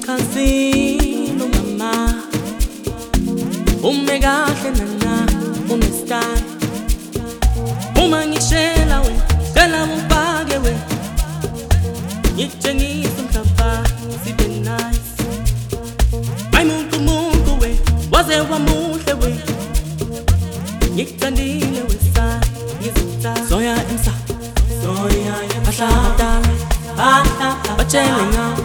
casino mama umekahle nana unestyle uma ngishela we cela ungifake we ngitshengisa umhlaba sibe nice muntu we waze wamuhle we ngikuthandile we sa ngizitha soya emsa soya yebahla bachele ngawo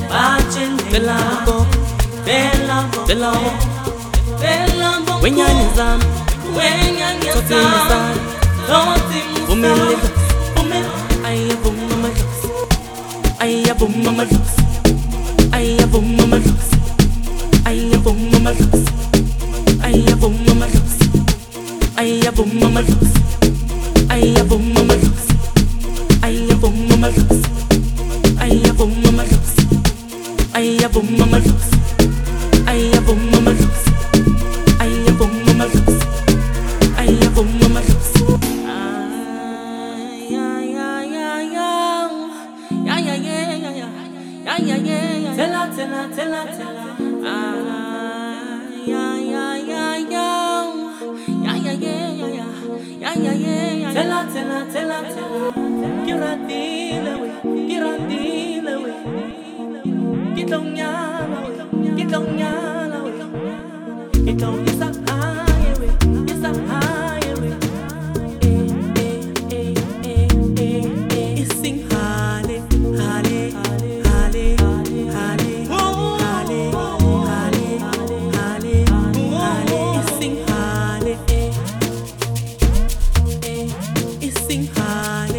Belambo wenyani zami Zoti umele ayabum mama los ayabum mama los ayabum mama los ayabum mama los ayabum mama los ayabum mama los ayabum mama los ayabum mama los ayabum mama los ayabum mama los ayabum mama los ayabum mama los ayabum mama los tela Giradile we Gitonyala we Isa high we Sing hale Sing hale Sing hale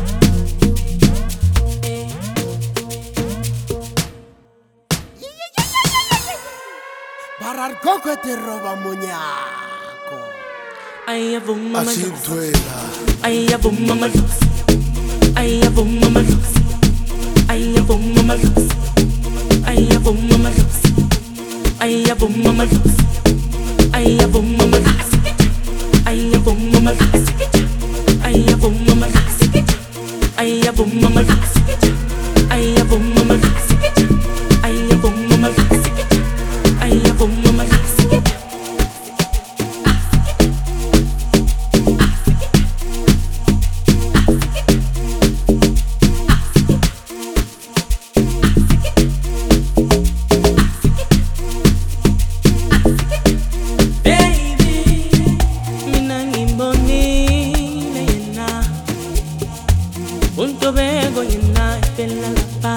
Parar coco te roba muñaco. Ayabum mama Así los duela. ayabum mama los ayabum mama los ayabum mama los ayabum mama los ayabum mama los ayabum mama los ayabum mama los ayabum mama los ayabum mama los ayabum mama los ayabum mama los ayabum mama los Unto bego yena ipela lapa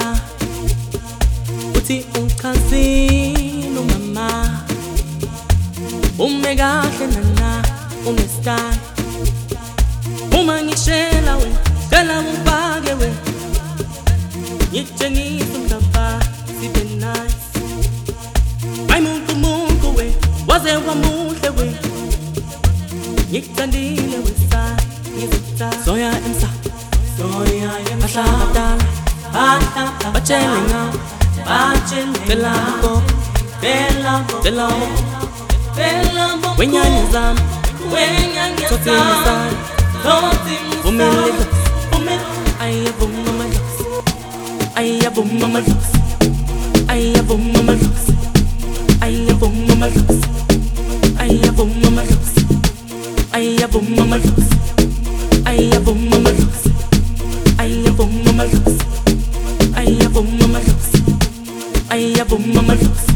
Uti casino mama umekahle nana unestyle uma ngishela we cela ungifake we ngitshengisa umhlaba sibe nice muntu we waze wamuhle we ngikuthandile we sa ngizitha soya emsa soya yebahla bachele ngawo Belambo wenyani zami Zoti umele ayabum mama los ayabum mama los ayabum mama los ayabum mama los ayabum mama los ayabum mama los ayabum mama los ayabum mama los ayabum mama los ayabum mama los